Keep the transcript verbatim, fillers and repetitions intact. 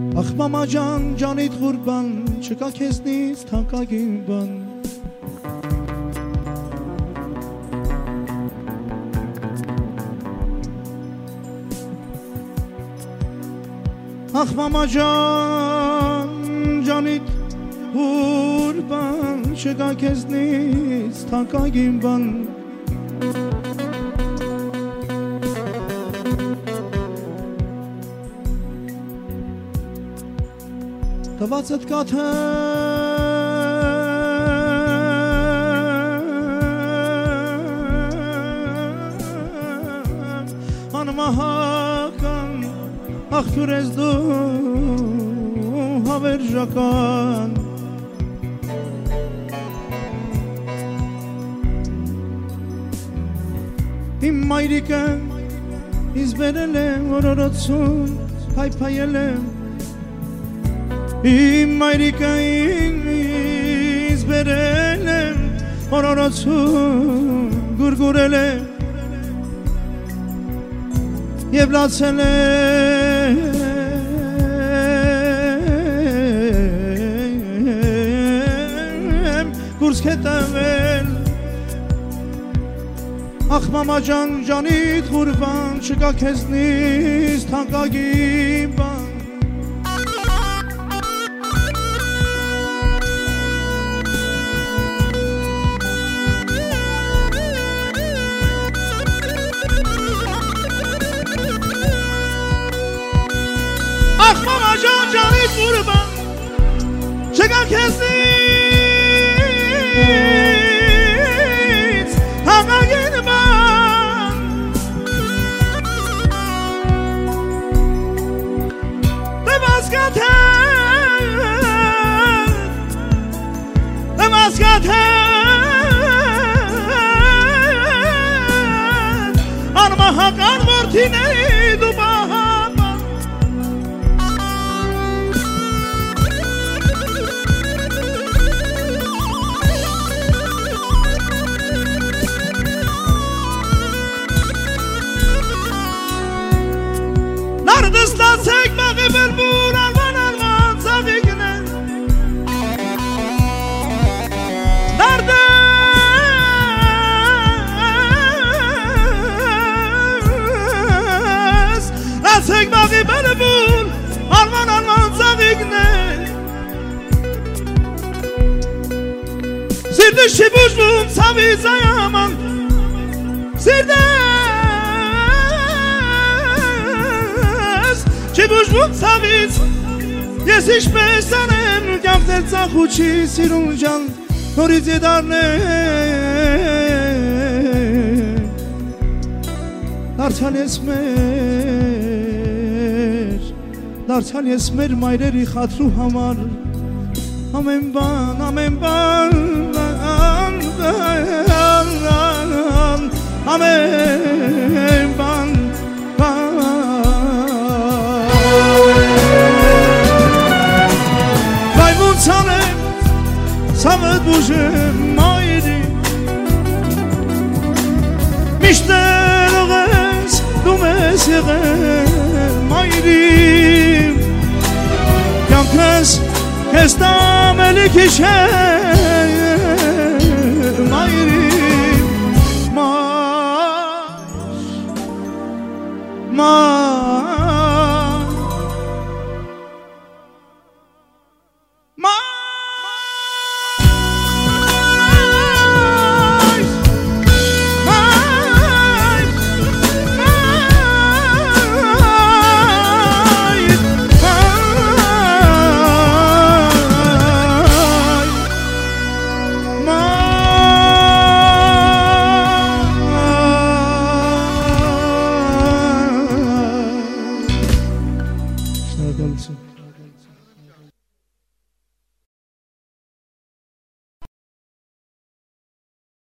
Ախ մամա ջան, ջանիդ ղուրբան, չկա քեզնից թանկագին բան Ախ մամա ջան, ջանիդ ղուրբան, չկա քեզնից թանկագին բան Տվածդ կաթը անմահական աղբյուր ես դու հավերժական Իմ մայրիկը ինձ բերել է օրորոցուն փայփայել եմ Իմ մայրիկը ինձ բերել եմ օրորոցում գուրգուրել եմ և լացել եմ գուրսք է տվել Ախ մամա ջան ջանիդ ղուրբան չկա քեզնից թանկագին բան Ախ մամա ջան ջանիդ ղուրբան չկա քեզնից թանկագին բան Դեմ ասկաթեն անմահական որդիների դու բահապան Նարդս լացեք բաղի բերբուր արման արման ծավիգնեն Նարդս լացեք բաղի բերբուր արման արման ծավիգնեն Սիրտս չի բուժվում ծավից այաման Սիրտս չի բուժվում ծավից Ես ինչպես անեմ կյանքներ ծախուչի սիրուն ջան նորից եդարներ Դարձյալ ես մեր Դարձյալ ես մեր մայրերի խատրու համար Ամեն բան, ամեն բան Ամեն բան Վայ ոնց անեմ ցավդ բուժեմ